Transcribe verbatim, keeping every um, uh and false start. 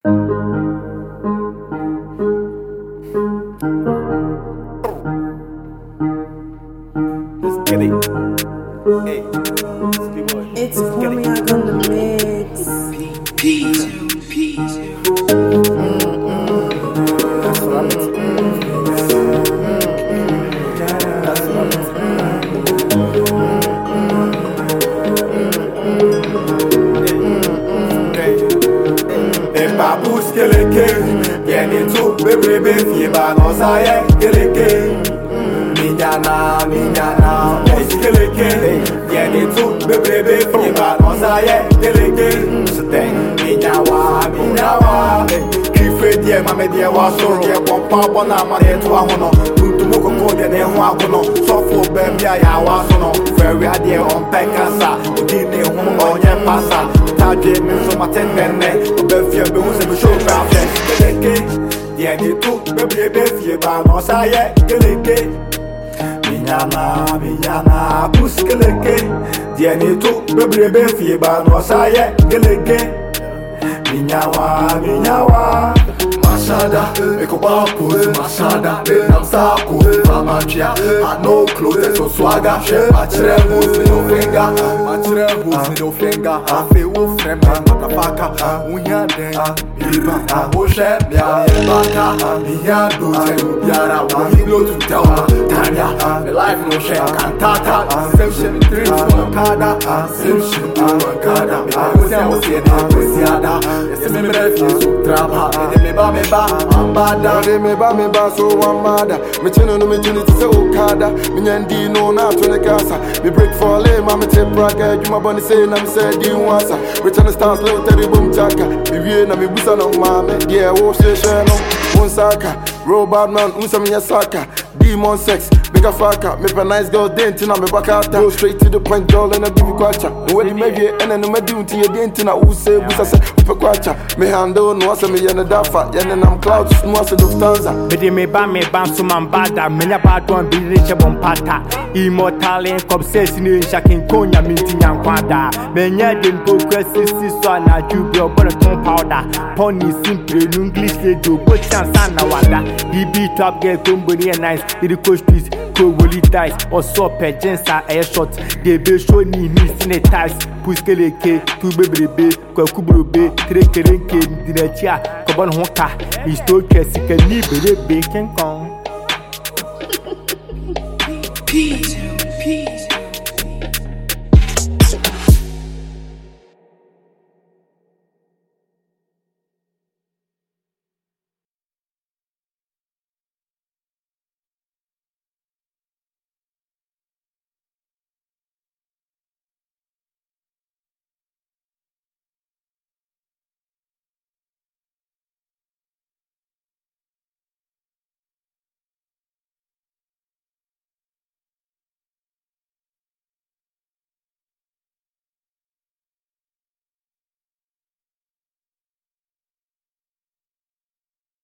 Let's get it. Hey, boy. It's Cognac on the mix. Peace, peace. That's what I'm saying. That's what I'm saying. Hey, babous keleke, vieni tu, bebe bebe, fieba no saye keleke. Minyana, minyana, keleke, vieni tu, bebe bebe, fieba no saye keleke. Stay, minyawa, minyawa. Kife die, mame die wa soro, die pompa bona mane tu ahono. Tuntumo koko die ne ho akono, sofo bembia ya wa sono. Very adie on pekasa, udine ho onye pasa. Taje mi so matendene, obefie be hu se be show craft. Keleke, vieni tu, bebe bebe, fieba no saye keleke. Minyana, minyana, bus keleke. Vieni tu, bebe bebe, fieba no saye keleke. Minyawa, minyawa. Mashada, eko bapos, mashada, nam sako, famachia. I no clothes, so swagger. Machire boots, me no finger. Machire boots, me no finger. I feel wolf, friend, motherfucker. Unya den, iba, oshe, mia, baka. Miya do tell biara, we blow to tell me. Tanya, the life no share, cantata. Same shit, dreams from Kada. Same shit, Kada. I was there, was here, was here. Yes, me refuse to trap. Me ba me ba, ambada. They me ba me ba so one mada. Me chino no me chini to say Okada. Me nyandi no na to the casa. Me break for lay, mama take praga. You my bunny say na me say di wasa. Return the stars low teddy boom chaka. Me wie na me busa no mama. Yeah, wo she she no. One saka, robot man, unsa me saka. Demon sex, bigger fucker. Me a nice girl, dentina me back out. Go straight to the point, girl, and I give you quacha. No way me vie, and then me do to your dentina. Who say busa say upe quacha. Me handle no asa me yana dafa. Yana nam clouds, no asa Lufthansa. Bidi me ba me ba so man bada. Me nya bad one be rich bon pata. Immortal in obsession in shaking konya minti nyankwada. Me nya den progressive so na jubio but ton powder. Pony simple English radio, but chance na wada. He beat top get company and nice. The coach piece, go woolly dice, or so per jensa air shot. They be show ni ni sine ties. Puskeleke, two baby be, Kokubro be, Trekerenke, Dinachia, Cobon Honka. He stole Kessica, ni baby, King Kong.